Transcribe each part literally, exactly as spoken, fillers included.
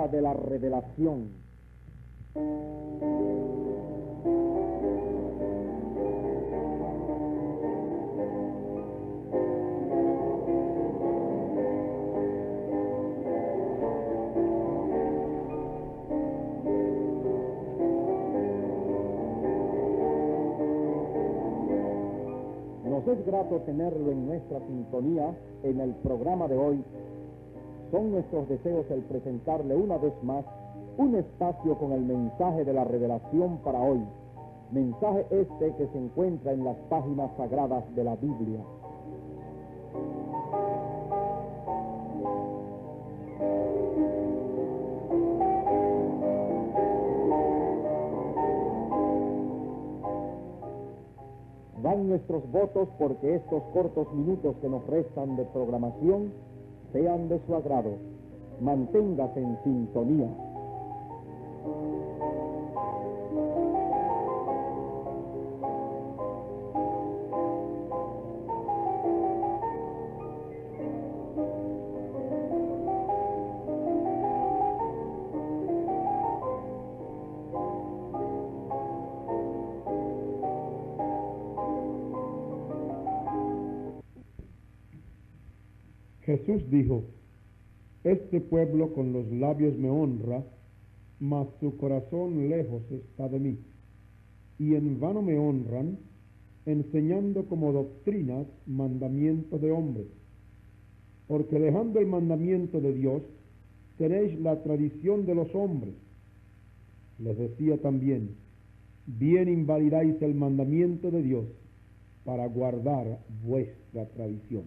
hora de la revelación. Nos es grato tenerlo en nuestra sintonía en el programa de hoy. Son nuestros deseos el presentarle una vez más un espacio con el mensaje de la revelación para hoy. Mensaje este que se encuentra en las páginas sagradas de la Biblia. Van nuestros votos porque estos cortos minutos que nos restan de programación sean de su agrado. Manténgase en sintonía. Jesús dijo: este pueblo con los labios me honra, mas su corazón lejos está de mí. Y en vano me honran, enseñando como doctrinas mandamientos de hombres. Porque dejando el mandamiento de Dios, tenéis la tradición de los hombres. Les decía también: bien invalidáis el mandamiento de Dios para guardar vuestra tradición.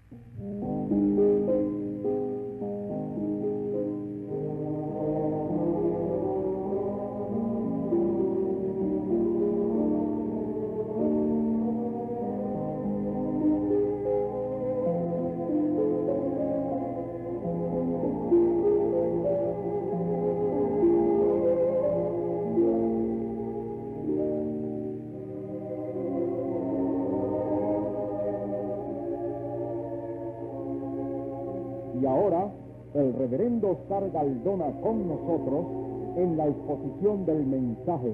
Y ahora, el reverendo Oscar Galdona con nosotros en la exposición del mensaje.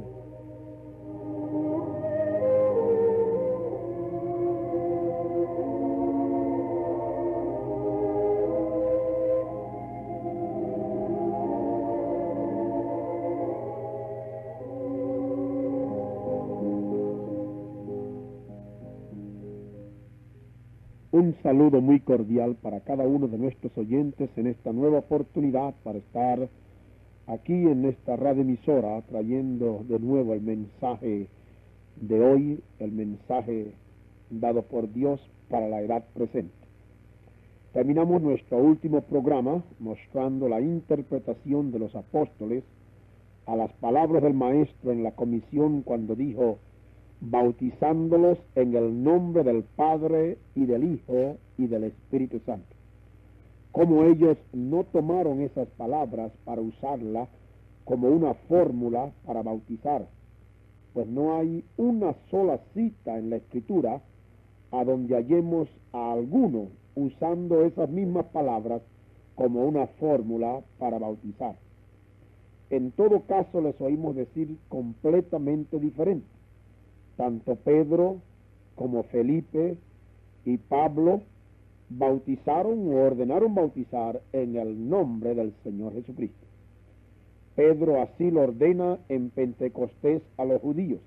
Un saludo muy cordial para cada uno de nuestros oyentes en esta nueva oportunidad para estar aquí en esta radioemisora trayendo de nuevo el mensaje de hoy, el mensaje dado por Dios para la edad presente. Terminamos nuestro último programa mostrando la interpretación de los apóstoles a las palabras del Maestro en la comisión cuando dijo: bautizándolos en el nombre del Padre y del Hijo y del Espíritu Santo. Como ellos no tomaron esas palabras para usarlas como una fórmula para bautizar, pues no hay una sola cita en la Escritura a donde hallemos a alguno usando esas mismas palabras como una fórmula para bautizar. En todo caso les oímos decir completamente diferente. Tanto Pedro como Felipe y Pablo bautizaron o ordenaron bautizar en el nombre del Señor Jesucristo. Pedro así lo ordena en Pentecostés a los judíos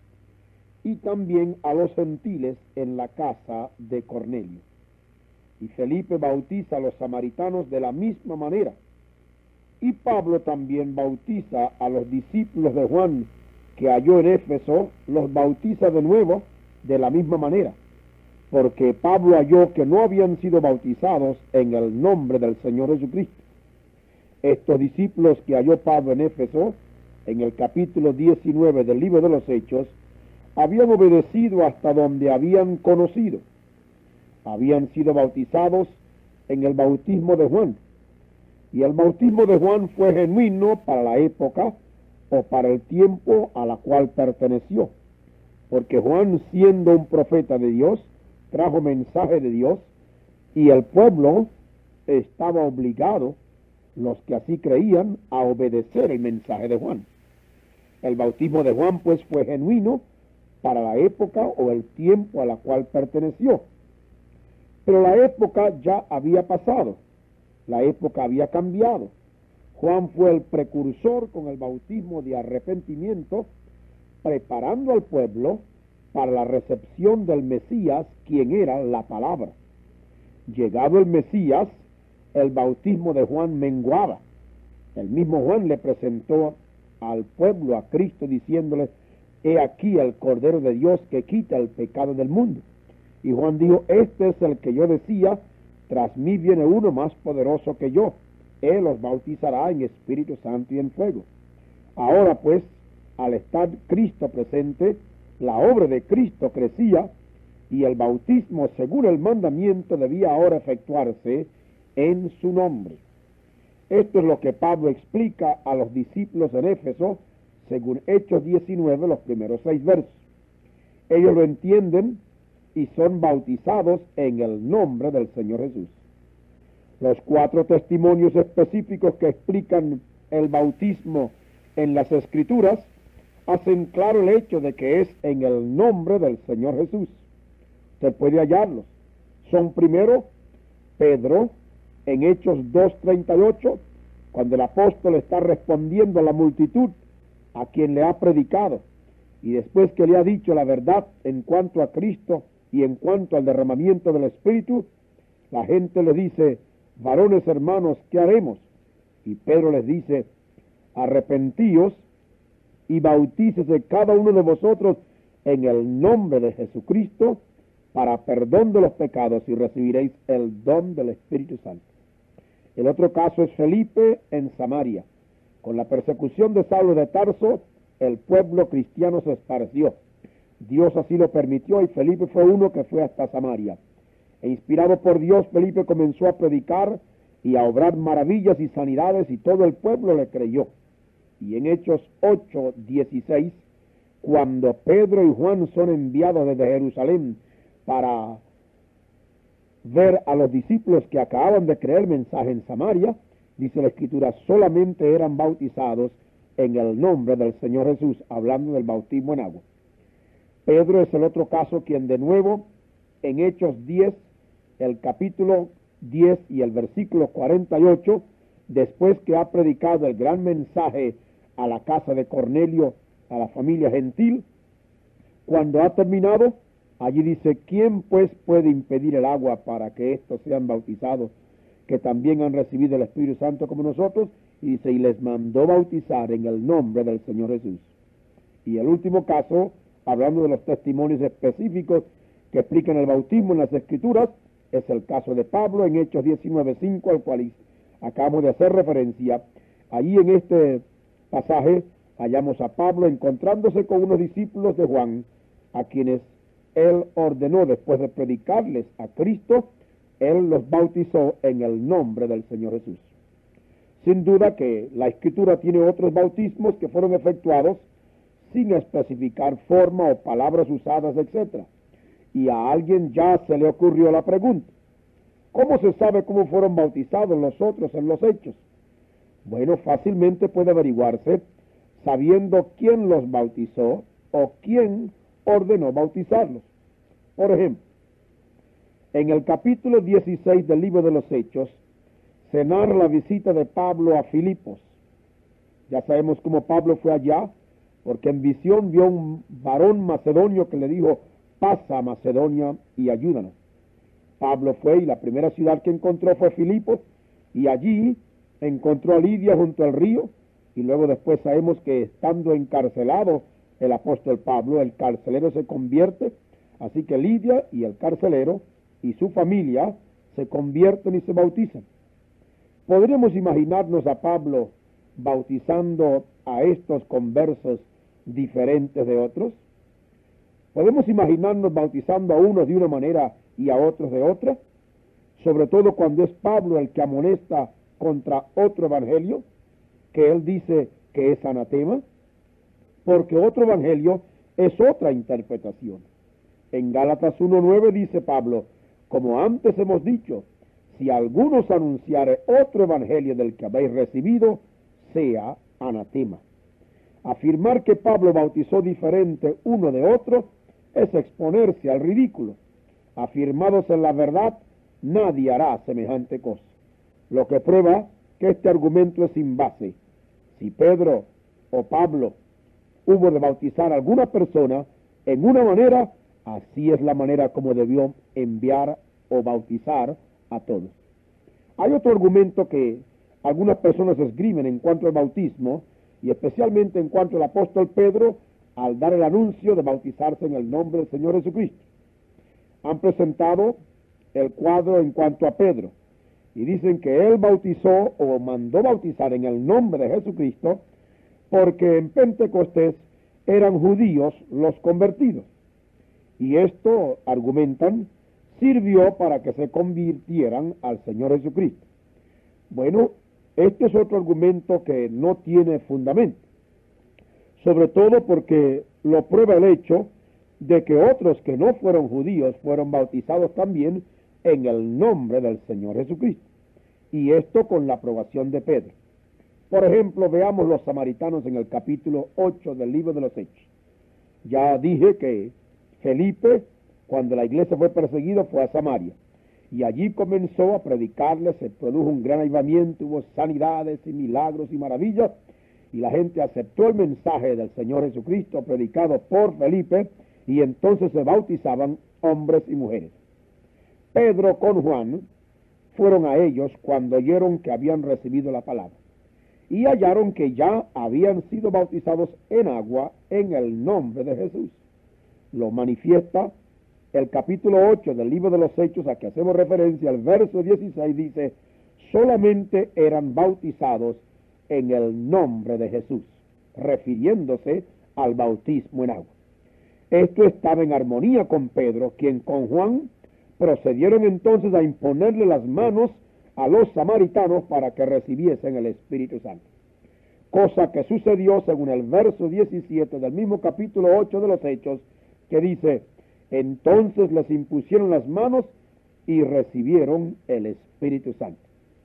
y también a los gentiles en la casa de Cornelio. Y Felipe bautiza a los samaritanos de la misma manera. Y Pablo también bautiza a los discípulos de Juan que halló en Éfeso, los bautiza de nuevo de la misma manera, porque Pablo halló que no habían sido bautizados en el nombre del Señor Jesucristo. Estos discípulos que halló Pablo en Éfeso, en el capítulo diecinueve del libro de los Hechos, habían obedecido hasta donde habían conocido. Habían sido bautizados en el bautismo de Juan, y el bautismo de Juan fue genuino para la época o para el tiempo a la cual perteneció, porque Juan, siendo un profeta de Dios, trajo mensaje de Dios, y el pueblo estaba obligado los que así creían a obedecer el mensaje de Juan. El bautismo de Juan pues fue genuino para la época o el tiempo a la cual perteneció. Pero la época ya había pasado, la época había cambiado. Juan fue el precursor con el bautismo de arrepentimiento, preparando al pueblo para la recepción del Mesías, quien era la palabra. Llegado el Mesías, el bautismo de Juan menguaba. El mismo Juan le presentó al pueblo a Cristo diciéndole: he aquí el Cordero de Dios que quita el pecado del mundo. Y Juan dijo: este es el que yo decía, tras mí viene uno más poderoso que yo, él os bautizará en Espíritu Santo y en fuego. Ahora pues, al estar Cristo presente, la obra de Cristo crecía, y el bautismo según el mandamiento debía ahora efectuarse en su nombre. Esto es lo que Pablo explica a los discípulos en Éfeso, según Hechos diecinueve, los primeros seis versos. Ellos lo entienden y son bautizados en el nombre del Señor Jesús. Los cuatro testimonios específicos que explican el bautismo en las Escrituras hacen claro el hecho de que es en el nombre del Señor Jesús. Usted puede hallarlos. Son primero Pedro, en Hechos dos treinta y ocho, cuando el apóstol está respondiendo a la multitud a quien le ha predicado, y después que le ha dicho la verdad en cuanto a Cristo y en cuanto al derramamiento del Espíritu, la gente le dice: varones hermanos, ¿qué haremos? Y Pedro les dice: arrepentíos y bautícese cada uno de vosotros en el nombre de Jesucristo para perdón de los pecados, y recibiréis el don del Espíritu Santo. El otro caso es Felipe en Samaria. Con la persecución de Saulo de Tarso, el pueblo cristiano se esparció. Dios así lo permitió, y Felipe fue uno que fue hasta Samaria. E inspirado por Dios, Felipe comenzó a predicar y a obrar maravillas y sanidades, y todo el pueblo le creyó. Y en Hechos ocho dieciséis, cuando Pedro y Juan son enviados desde Jerusalén para ver a los discípulos que acababan de creer el mensaje en Samaria, dice la Escritura, solamente eran bautizados en el nombre del Señor Jesús, hablando del bautismo en agua. Pedro es el otro caso, quien de nuevo en Hechos diez, el capítulo diez y el versículo cuarenta y ocho, después que ha predicado el gran mensaje a la casa de Cornelio, a la familia gentil, cuando ha terminado, allí dice: ¿quién pues puede impedir el agua para que estos sean bautizados, que también han recibido el Espíritu Santo como nosotros? Y dice: y les mandó bautizar en el nombre del Señor Jesús. Y el último caso, hablando de los testimonios específicos que explican el bautismo en las Escrituras, es el caso de Pablo en Hechos diecinueve cinco, al cual acabamos de hacer referencia. Allí en este pasaje hallamos a Pablo encontrándose con unos discípulos de Juan, a quienes él ordenó, después de predicarles a Cristo, él los bautizó en el nombre del Señor Jesús. Sin duda que la Escritura tiene otros bautismos que fueron efectuados sin especificar forma o palabras usadas, etcétera. Y a alguien ya se le ocurrió la pregunta: ¿cómo se sabe cómo fueron bautizados los otros en los Hechos? Bueno, fácilmente puede averiguarse sabiendo quién los bautizó o quién ordenó bautizarlos. Por ejemplo, en el capítulo dieciséis del libro de los Hechos se narra la visita de Pablo a Filipos. Ya sabemos cómo Pablo fue allá, porque en visión vio un varón macedonio que le dijo: pasa a Macedonia y ayúdanos. Pablo fue, y la primera ciudad que encontró fue Filipos, y allí encontró a Lidia junto al río, y luego después sabemos que estando encarcelado el apóstol Pablo, el carcelero se convierte, así que Lidia y el carcelero y su familia se convierten y se bautizan. ¿Podríamos imaginarnos a Pablo bautizando a estos conversos diferentes de otros? ¿Podemos imaginarnos bautizando a unos de una manera y a otros de otra? Sobre todo cuando es Pablo el que amonesta contra otro evangelio, que él dice que es anatema, porque otro evangelio es otra interpretación. En Gálatas uno nueve dice Pablo: como antes hemos dicho, si alguno os anunciare otro evangelio del que habéis recibido, sea anatema. Afirmar que Pablo bautizó diferente uno de otro es exponerse al ridículo. Afirmados en la verdad, nadie hará semejante cosa. Lo que prueba que este argumento es sin base. Si Pedro o Pablo hubo de bautizar a alguna persona en una manera, así es la manera como debió enviar o bautizar a todos. Hay otro argumento que algunas personas esgrimen en cuanto al bautismo, y especialmente en cuanto al apóstol Pedro, al dar el anuncio de bautizarse en el nombre del Señor Jesucristo. Han presentado el cuadro en cuanto a Pedro, y dicen que él bautizó o mandó bautizar en el nombre de Jesucristo, porque en Pentecostés eran judíos los convertidos. Y esto, argumentan, sirvió para que se convirtieran al Señor Jesucristo. Bueno, este es otro argumento que no tiene fundamento, sobre todo porque lo prueba el hecho de que otros que no fueron judíos fueron bautizados también en el nombre del Señor Jesucristo, y esto con la aprobación de Pedro. Por ejemplo, veamos los samaritanos en el capítulo ocho del libro de los Hechos. Ya dije que Felipe, cuando la iglesia fue perseguida, fue a Samaria, y allí comenzó a predicarles, se produjo un gran avivamiento, hubo sanidades y milagros y maravillas, y la gente aceptó el mensaje del Señor Jesucristo predicado por Felipe, y entonces se bautizaban hombres y mujeres. Pedro con Juan fueron a ellos cuando oyeron que habían recibido la palabra, y hallaron que ya habían sido bautizados en agua en el nombre de Jesús. Lo manifiesta el capítulo ocho del libro de los Hechos, a que hacemos referencia. El verso dieciséis dice: solamente eran bautizados en el nombre de Jesús, refiriéndose al bautismo en agua. Esto estaba en armonía con Pedro, quien con Juan procedieron entonces a imponerle las manos a los samaritanos para que recibiesen el Espíritu Santo. Cosa que sucedió según el verso diecisiete del mismo capítulo ocho de los Hechos, que dice: entonces les impusieron las manos y recibieron el Espíritu Santo.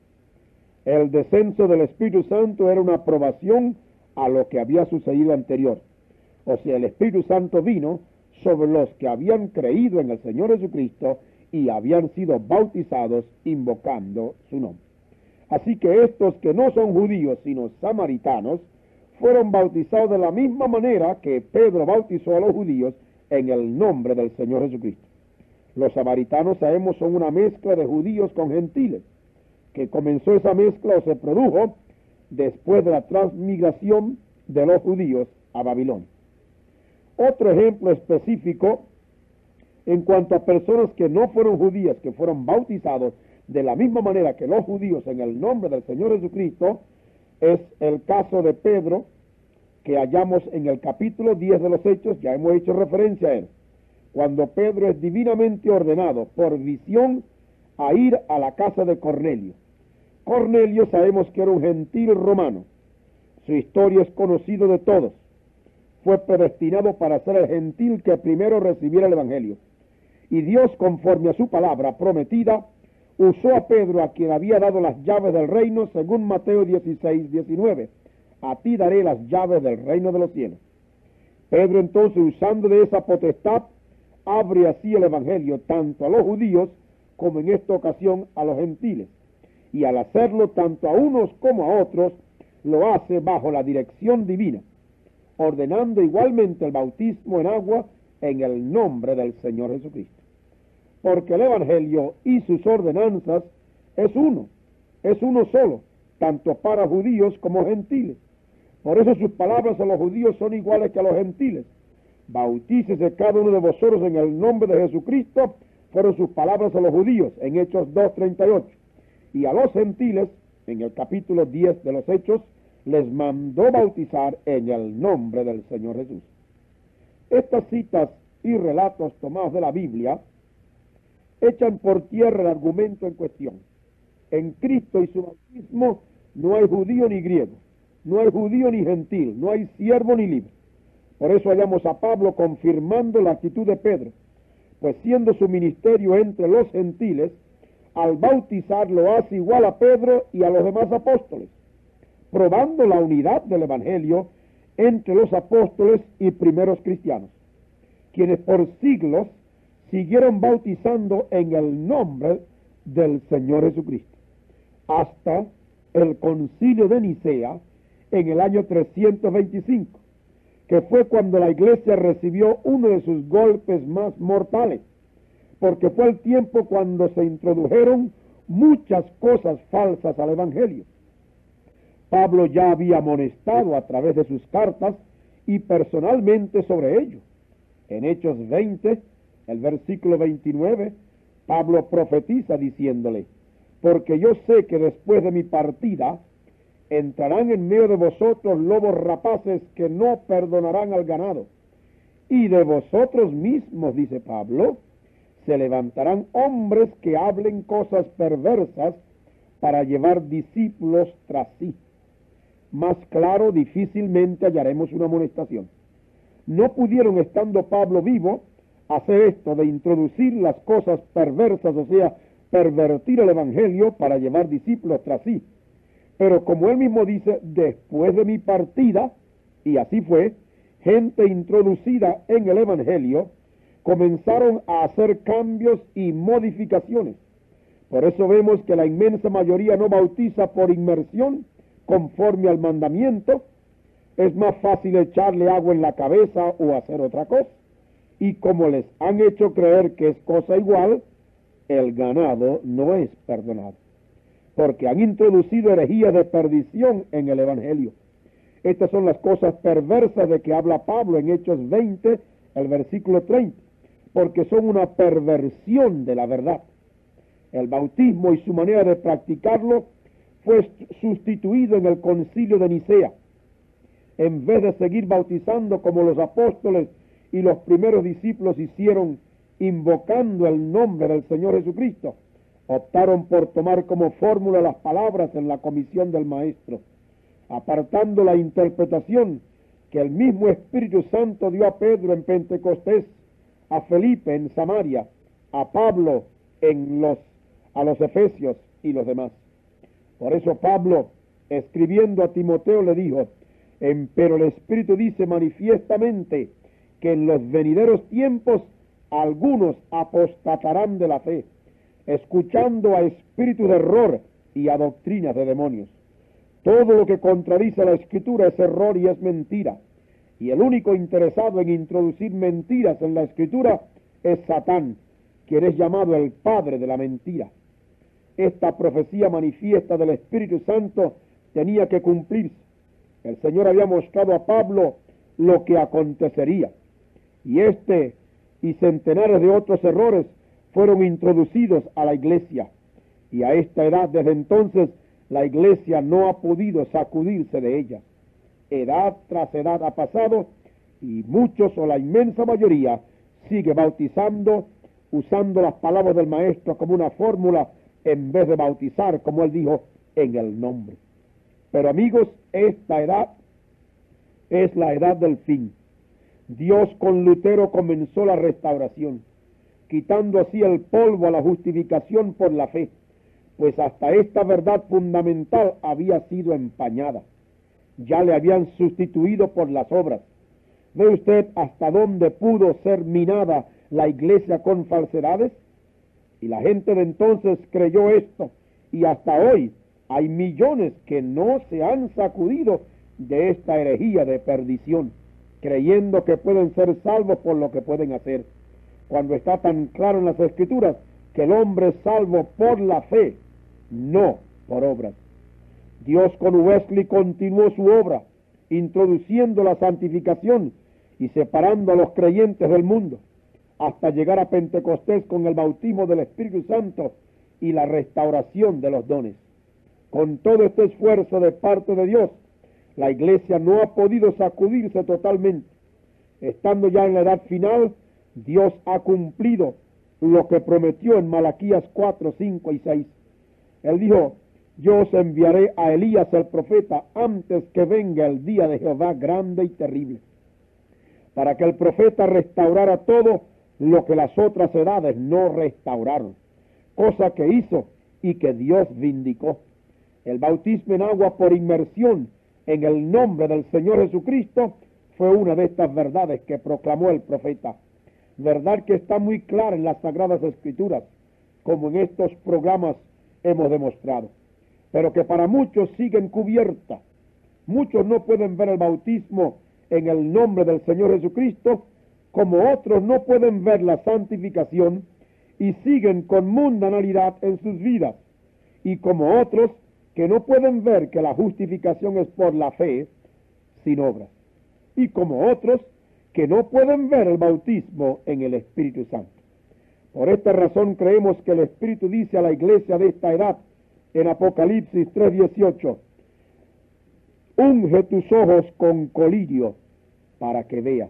El descenso del Espíritu Santo era una aprobación a lo que había sucedido anterior. O sea, el Espíritu Santo vino sobre los que habían creído en el Señor Jesucristo y habían sido bautizados invocando su nombre. Así que estos que no son judíos sino samaritanos fueron bautizados de la misma manera que Pedro bautizó a los judíos en el nombre del Señor Jesucristo. Los samaritanos, sabemos, son una mezcla de judíos con gentiles, que comenzó esa mezcla o se produjo después de la transmigración de los judíos a Babilonia. Otro ejemplo específico en cuanto a personas que no fueron judías, que fueron bautizados de la misma manera que los judíos en el nombre del Señor Jesucristo, es el caso de Pedro, que hallamos en el capítulo diez de los Hechos. Ya hemos hecho referencia a él, cuando Pedro es divinamente ordenado por visión a ir a la casa de Cornelio. Cornelio, sabemos que era un gentil romano. Su historia es conocida de todos. Fue predestinado para ser el gentil que primero recibiera el Evangelio. Y Dios, conforme a su palabra prometida, usó a Pedro, a quien había dado las llaves del reino, según Mateo dieciséis, diecinueve. A ti daré las llaves del reino de los cielos. Pedro, entonces, usando de esa potestad, abre así el Evangelio tanto a los judíos como en esta ocasión a los gentiles. Y al hacerlo tanto a unos como a otros, lo hace bajo la dirección divina, ordenando igualmente el bautismo en agua en el nombre del Señor Jesucristo. Porque el Evangelio y sus ordenanzas es uno, es uno solo, tanto para judíos como gentiles. Por eso sus palabras a los judíos son iguales que a los gentiles. Bautícese cada uno de vosotros en el nombre de Jesucristo, fueron sus palabras a los judíos en Hechos dos, treinta y ocho. Y a los gentiles, en el capítulo diez de los Hechos, les mandó bautizar en el nombre del Señor Jesús. Estas citas y relatos tomados de la Biblia echan por tierra el argumento en cuestión. En Cristo y su bautismo no hay judío ni griego, no hay judío ni gentil, no hay siervo ni libre. Por eso hallamos a Pablo confirmando la actitud de Pedro, pues siendo su ministerio entre los gentiles, al bautizar lo hace igual a Pedro y a los demás apóstoles, probando la unidad del Evangelio entre los apóstoles y primeros cristianos, quienes por siglos siguieron bautizando en el nombre del Señor Jesucristo, hasta el concilio de Nicea en el año trescientos veinticinco, que fue cuando la iglesia recibió uno de sus golpes más mortales, porque fue el tiempo cuando se introdujeron muchas cosas falsas al Evangelio. Pablo ya había amonestado a través de sus cartas y personalmente sobre ello. En Hechos veinte, el versículo veintinueve, Pablo profetiza diciéndole: porque yo sé que después de mi partida entrarán en medio de vosotros lobos rapaces que no perdonarán al ganado, y de vosotros mismos, dice Pablo, se levantarán hombres que hablen cosas perversas para llevar discípulos tras sí. Más claro, difícilmente hallaremos una amonestación. No pudieron, estando Pablo vivo, hacer esto de introducir las cosas perversas, o sea, pervertir el Evangelio para llevar discípulos tras sí. Pero como él mismo dice, después de mi partida, y así fue, gente introducida en el Evangelio comenzaron a hacer cambios y modificaciones. Por eso vemos que la inmensa mayoría no bautiza por inmersión conforme al mandamiento. Es más fácil echarle agua en la cabeza o hacer otra cosa. Y como les han hecho creer que es cosa igual, el ganado no es perdonado, porque han introducido herejías de perdición en el Evangelio. Estas son las cosas perversas de que habla Pablo en Hechos veinte, el versículo treinta, porque son una perversión de la verdad. El bautismo y su manera de practicarlo fue sustituido en el concilio de Nicea. En vez de seguir bautizando como los apóstoles y los primeros discípulos hicieron, invocando el nombre del Señor Jesucristo, optaron por tomar como fórmula las palabras en la comisión del Maestro, apartando la interpretación que el mismo Espíritu Santo dio a Pedro en Pentecostés, a Felipe en Samaria, a Pablo en los, a los Efesios y los demás. Por eso Pablo, escribiendo a Timoteo, le dijo: pero el Espíritu dice manifiestamente que en los venideros tiempos algunos apostatarán de la fe, escuchando a espíritus de error y a doctrinas de demonios. Todo lo que contradice la Escritura es error y es mentira, y el único interesado en introducir mentiras en la Escritura es Satán, quien es llamado el padre de la mentira. Esta profecía manifiesta del Espíritu Santo tenía que cumplirse. El Señor había mostrado a Pablo lo que acontecería, y este y centenares de otros errores fueron introducidos a la iglesia, y a esta edad, desde entonces, la iglesia no ha podido sacudirse de ella. Edad tras edad ha pasado, y muchos, o la inmensa mayoría, sigue bautizando, usando las palabras del Maestro como una fórmula, en vez de bautizar, como él dijo, en el nombre. Pero amigos, esta edad es la edad del fin. Dios con Lutero comenzó la restauración, quitando así el polvo a la justificación por la fe, pues hasta esta verdad fundamental había sido empañada. Ya le habían sustituido por las obras. ¿Ve usted hasta dónde pudo ser minada la iglesia con falsedades? Y la gente de entonces creyó esto, y hasta hoy hay millones que no se han sacudido de esta herejía de perdición, creyendo que pueden ser salvos por lo que pueden hacer, cuando está tan claro en las Escrituras que el hombre es salvo por la fe, no por obras. Dios con Wesley continuó su obra, introduciendo la santificación y separando a los creyentes del mundo, hasta llegar a Pentecostés con el bautismo del Espíritu Santo y la restauración de los dones. Con todo este esfuerzo de parte de Dios, la iglesia no ha podido sacudirse totalmente. Estando ya en la edad final, Dios ha cumplido lo que prometió en Malaquías cuatro, cinco y seis. Él dijo: yo os enviaré a Elías el profeta antes que venga el día de Jehová grande y terrible, para que el profeta restaurara todo lo que las otras edades no restauraron, cosa que hizo y que Dios vindicó. El bautismo en agua por inmersión en el nombre del Señor Jesucristo fue una de estas verdades que proclamó el profeta. Verdad que está muy clara en las Sagradas Escrituras, como en estos programas hemos demostrado, pero que para muchos sigue encubierta. Muchos no pueden ver el bautismo en el nombre del Señor Jesucristo, como otros no pueden ver la santificación y siguen con mundanalidad en sus vidas, y como otros que no pueden ver que la justificación es por la fe, sin obras, y como otros que no pueden ver el bautismo en el Espíritu Santo. Por esta razón creemos que el Espíritu dice a la iglesia de esta edad, en Apocalipsis tres dieciocho, unge tus ojos con colirio para que veas,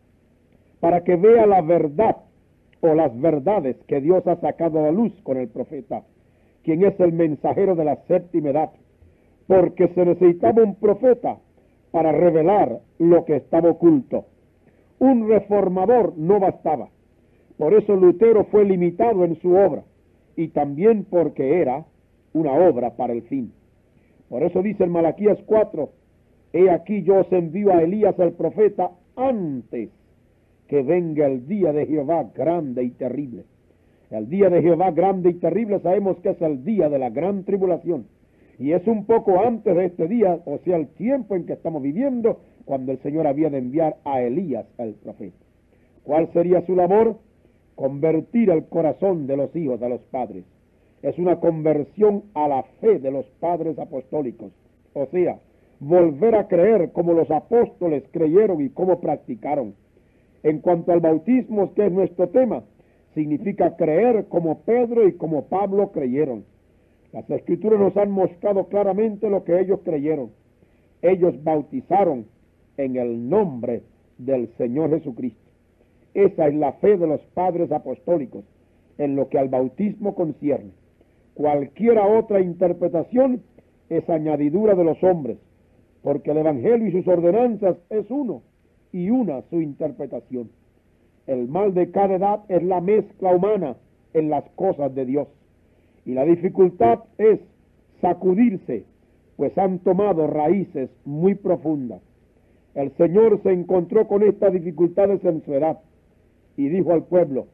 para que vea la verdad o las verdades que Dios ha sacado a la luz con el profeta, quien es el mensajero de la séptima edad, porque se necesitaba un profeta para revelar lo que estaba oculto. Un reformador no bastaba. Por eso Lutero fue limitado en su obra, y también porque era una obra para el fin. Por eso dice en Malaquías cuatro, he aquí yo os envío a Elías el profeta antes que venga el día de Jehová grande y terrible. El día de Jehová grande y terrible sabemos que es el día de la gran tribulación, y es un poco antes de este día, o sea, el tiempo en que estamos viviendo, cuando el Señor había de enviar a Elías el profeta. ¿Cuál sería su labor? Convertir el corazón de los hijos de los padres. Es una conversión a la fe de los padres apostólicos, o sea, volver a creer como los apóstoles creyeron y como practicaron. En cuanto al bautismo, que es nuestro tema, significa creer como Pedro y como Pablo creyeron. Las Escrituras nos han mostrado claramente lo que ellos creyeron. Ellos bautizaron en el nombre del Señor Jesucristo. Esa es la fe de los padres apostólicos en lo que al bautismo concierne. Cualquiera otra interpretación es añadidura de los hombres, porque el Evangelio y sus ordenanzas es uno, y una su interpretación. El mal de cada edad es la mezcla humana en las cosas de Dios, y la dificultad es sacudirse, pues han tomado raíces muy profundas. El Señor se encontró con estas dificultades en su edad, y dijo al pueblo,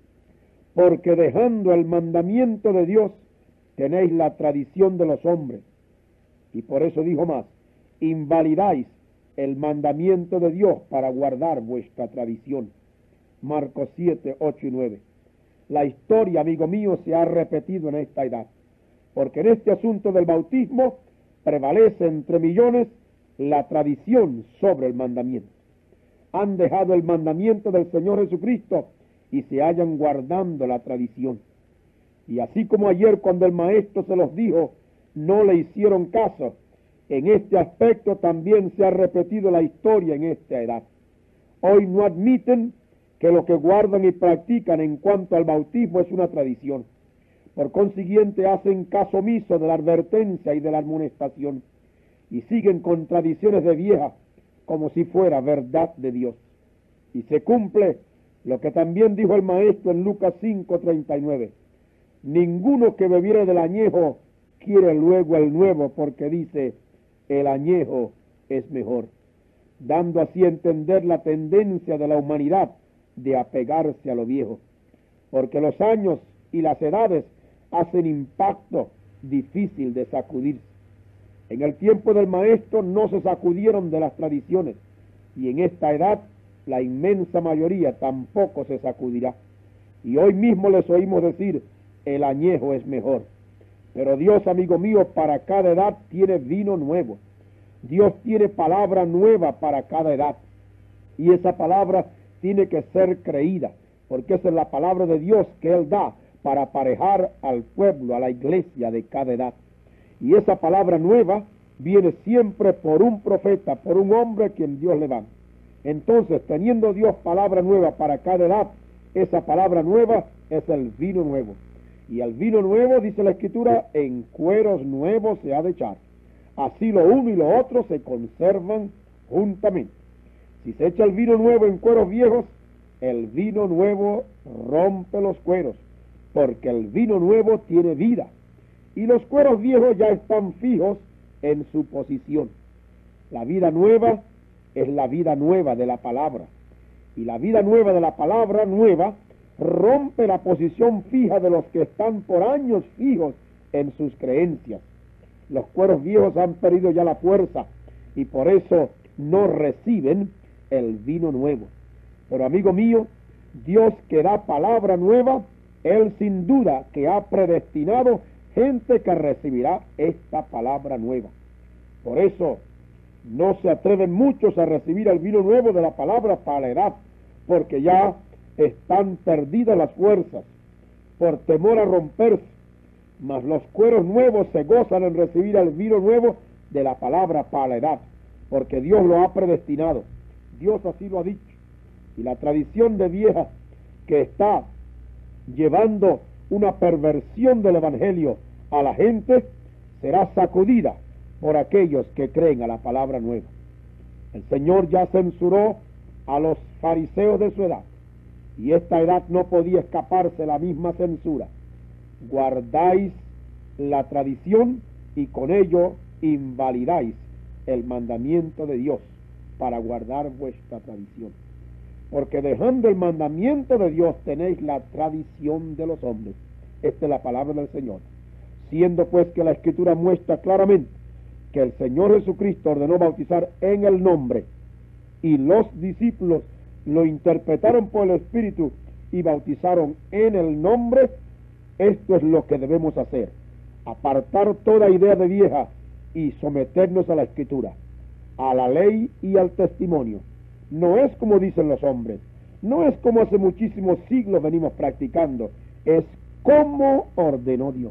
porque dejando el mandamiento de Dios, tenéis la tradición de los hombres. Y por eso dijo más, invalidáis el mandamiento de Dios para guardar vuestra tradición. Marcos siete, ocho y nueve. La historia, amigo mío, se ha repetido en esta edad, porque en este asunto del bautismo prevalece entre millones la tradición sobre el mandamiento. Han dejado el mandamiento del Señor Jesucristo y se hallan guardando la tradición. Y así como ayer cuando el maestro se los dijo, no le hicieron caso, en este aspecto también se ha repetido la historia en esta edad. Hoy no admiten que lo que guardan y practican en cuanto al bautismo es una tradición. Por consiguiente hacen caso omiso de la advertencia y de la amonestación, y siguen con tradiciones de vieja como si fuera verdad de Dios. Y se cumple lo que también dijo el maestro en Lucas cinco, treinta y nueve. Ninguno que bebiere del añejo quiere luego el nuevo, porque dice, el añejo es mejor, dando así a entender la tendencia de la humanidad de apegarse a lo viejo, porque los años y las edades hacen impacto difícil de sacudirse. En el tiempo del maestro no se sacudieron de las tradiciones, y en esta edad la inmensa mayoría tampoco se sacudirá. Y hoy mismo les oímos decir, el añejo es mejor. Pero Dios, amigo mío, para cada edad tiene vino nuevo. Dios tiene palabra nueva para cada edad. Y esa palabra tiene que ser creída, porque esa es la palabra de Dios que Él da para aparejar al pueblo, a la iglesia de cada edad. Y esa palabra nueva viene siempre por un profeta, por un hombre quien Dios le da. Entonces, teniendo Dios palabra nueva para cada edad, esa palabra nueva es el vino nuevo. Y el vino nuevo, dice la Escritura, en cueros nuevos se ha de echar. Así lo uno y lo otro se conservan juntamente. Si se echa el vino nuevo en cueros viejos, el vino nuevo rompe los cueros, porque el vino nuevo tiene vida, y los cueros viejos ya están fijos en su posición. La vida nueva es la vida nueva de la palabra, y la vida nueva de la palabra nueva rompe la posición fija de los que están por años fijos en sus creencias. Los cueros viejos han perdido ya la fuerza, y por eso no reciben el vino nuevo. Pero amigo mío, Dios que da palabra nueva, Él sin duda que ha predestinado gente que recibirá esta palabra nueva. Por eso no se atreven muchos a recibir el vino nuevo de la palabra para la edad, porque ya están perdidas las fuerzas, por temor a romperse. Mas los cueros nuevos se gozan en recibir el vino nuevo de la palabra para la edad, porque Dios lo ha predestinado. Dios así lo ha dicho. Y la tradición de vieja que está llevando una perversión del evangelio a la gente será sacudida por aquellos que creen a la palabra nueva. El Señor ya censuró a los fariseos de su edad, y esta edad no podía escaparse de la misma censura. Guardáis la tradición y con ello invalidáis el mandamiento de Dios para guardar vuestra tradición. Porque dejando el mandamiento de Dios tenéis la tradición de los hombres. Esta es la palabra del Señor. Siendo pues que la Escritura muestra claramente que el Señor Jesucristo ordenó bautizar en el nombre, y los discípulos lo interpretaron por el Espíritu y bautizaron en el nombre, esto es lo que debemos hacer: apartar toda idea de vieja y someternos a la Escritura, a la ley y al testimonio. No es como dicen los hombres, no es como hace muchísimos siglos venimos practicando, es como ordenó Dios.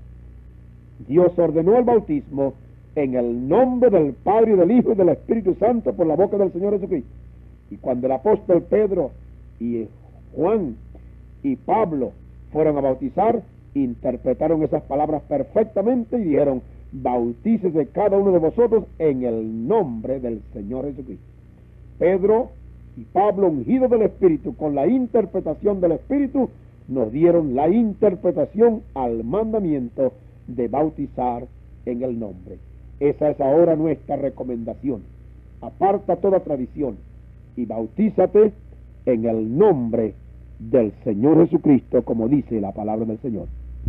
Dios ordenó el bautismo en el nombre del Padre, y del Hijo y del Espíritu Santo por la boca del Señor Jesucristo. Y cuando el apóstol Pedro y Juan y Pablo fueron a bautizar, interpretaron esas palabras perfectamente y dijeron: bautícese cada uno de vosotros en el nombre del Señor Jesucristo. Pedro y Pablo, ungidos del Espíritu con la interpretación del Espíritu, nos dieron la interpretación al mandamiento de bautizar en el nombre. Esa es ahora nuestra recomendación: aparta toda tradición y bautízate en el nombre del Señor Jesucristo, como dice la palabra del Señor.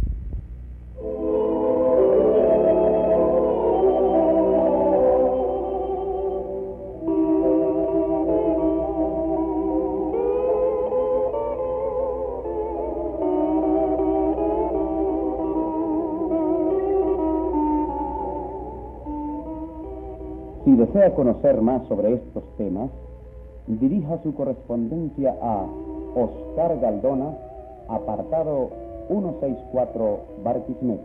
Si desea conocer más sobre estos temas, dirija su correspondencia a Oscar Galdona, apartado ciento sesenta y cuatro, Barquisimeto.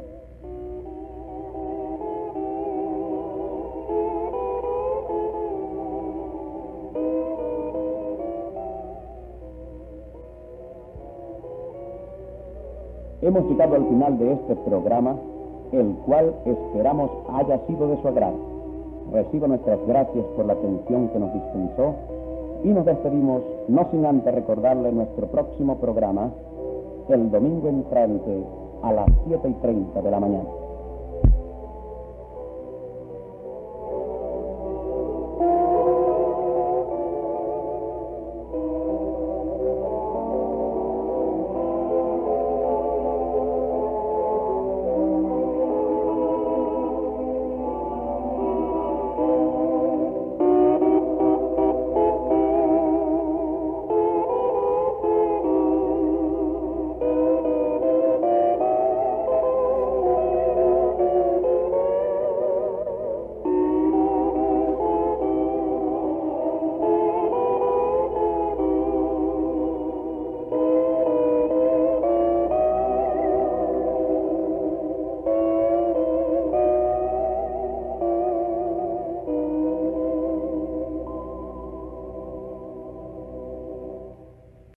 Hemos llegado al final de este programa, el cual esperamos haya sido de su agrado. Reciba nuestras gracias por la atención que nos dispensó y nos despedimos, no sin antes recordarle nuestro próximo programa, el domingo entrante a las siete y treinta de la mañana.